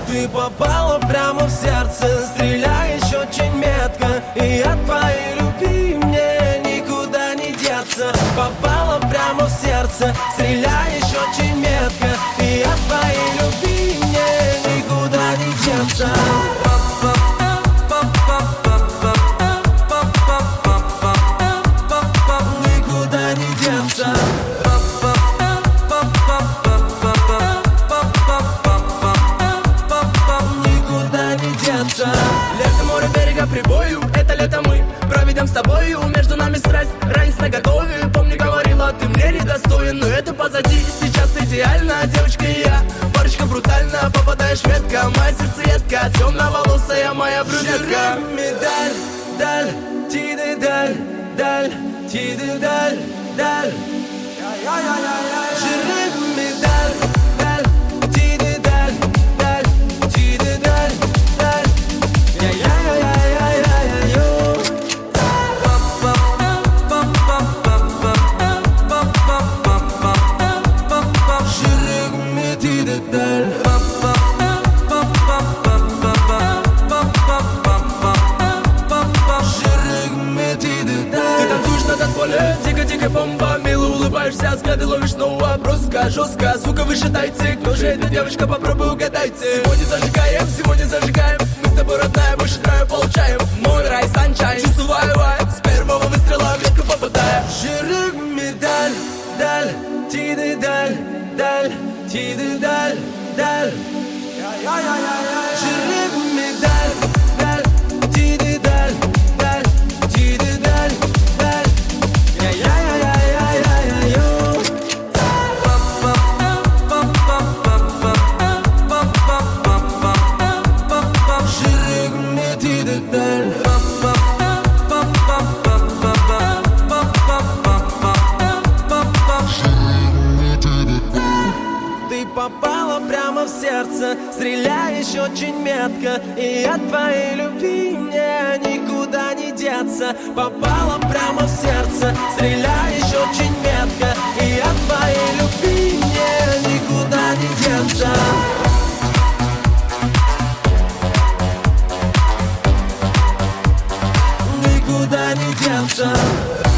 Ты попала прямо в сердце, стреляешь очень метко, и от твоей любви мне никуда не деться. Попала прямо в сердце, стреляешь очень метко, и от твоей любви мне никуда не деться. Никуда не деться. Никуда не деться. Лето, море, берега, прибою. Это лето мы проведем с тобою. Между нами страсть, ранец наготове. Помню, говорила, ты мне недостоин, но это позади, сейчас идеально. Девочка и я, парочка брутально. Попадаешь ветка, моя сердцеедка, темноволосая моя брюнетка. Медаль, даль, тиды, даль, даль, тиды, даль, даль. Жирный медаль, даль, тиды, даль, даль, тиды, даль, даль. Я-я-я-я-я-я-ю. Жирный тиды, даль. Ты танцуешь на танцполе, дико-дико бомба. Мило улыбаешься, взгляды ловишь снова. Броско, жестко, звука вы считайте. Кто же эта девочка, попробуй угадайте. Сегодня зажигаем. Мы с тобой, родная, больше драйва получаем. Мой рай, санчайн, чувствую вайб. С первого выстрела в метку попадаю. Жирик медаль, даль, тиды, даль, даль, тиды, даль, даль. Жирик медаль, даль, тиды, даль, даль, тиды, даль, даль. Я-я-я-я-я-я-ю. Жирик медиды, даль. Ты попала прямо в сердце, стреляешь очень метко, и от твоей любви мне никуда не деться. Попала прямо в сердце, стреляешь очень метко, и от твоей любви мне никуда не деться. Никуда не деться.